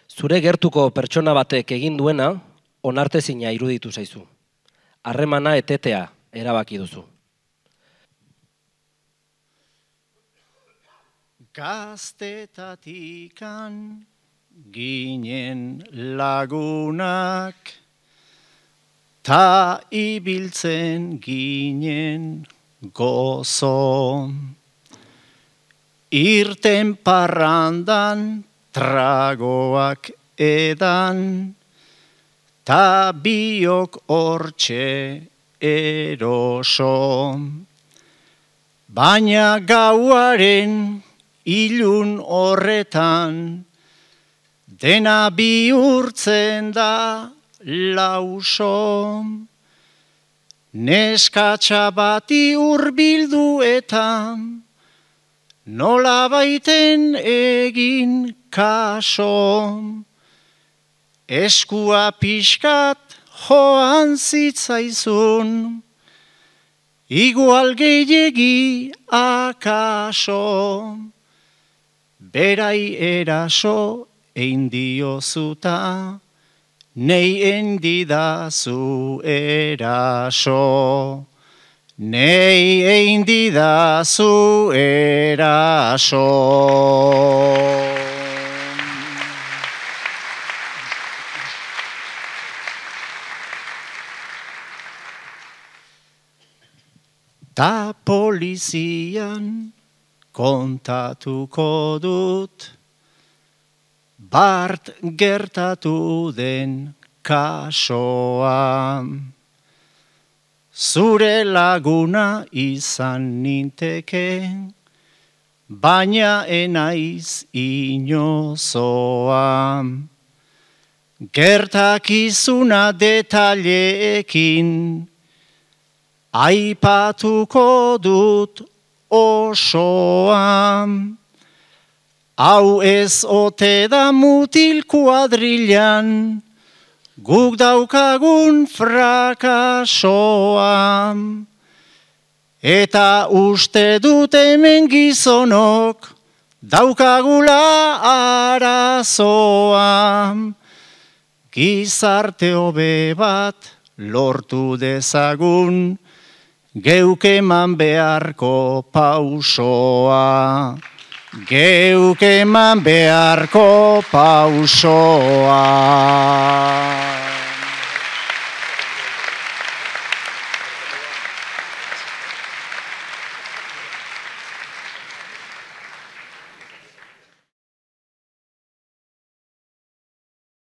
Zure gertuko pertsona batek egin duena onartezina iruditu zaizu. Harremana etetea erabaki duzu. Gaztetatikan ginen lagunak, ta ibiltzen ginen gozo. Irten parrandan tragoak edan, ta biok hortxe eroso. Baina gauaren ilun horretan, dena bihurtzen da lauso. Neskatxa bati hurbildu eta nola baiten egin kaso. Eskua pixkat joan zitzaizun, igual gehiegi akaso. Berai eraso egin diozuta, nei endidazu eraso. Nei egin didazu eraso. Ta polizian kontatuko dut, bart gertatu den kasoa. Zure laguna izan ninteke, baina enaiz inozoa. Gertakizuna detaileekin, aipatuko dut osoa. Hau ez ote da mutil kuadrilan, guk daukagun frakasoa. Eta uste dut hemen gizonok daukagula arazoa. Gizarte hobe bat lortu dezagun, geuk eman beharko pausoa. Geuk eman beharko pausoa.